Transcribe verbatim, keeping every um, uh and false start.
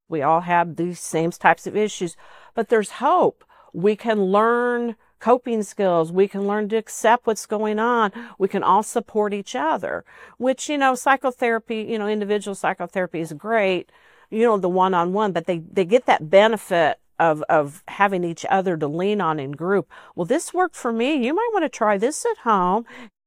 We all have these same types of issues, but there's hope. We can learn coping skills. We can learn to accept what's going on. We can all support each other, which, you know, psychotherapy, you know, individual psychotherapy is great, you know, the one-on-one, but they, they get that benefit of, of having each other to lean on in group. Well, this worked for me. You might want to try this at home.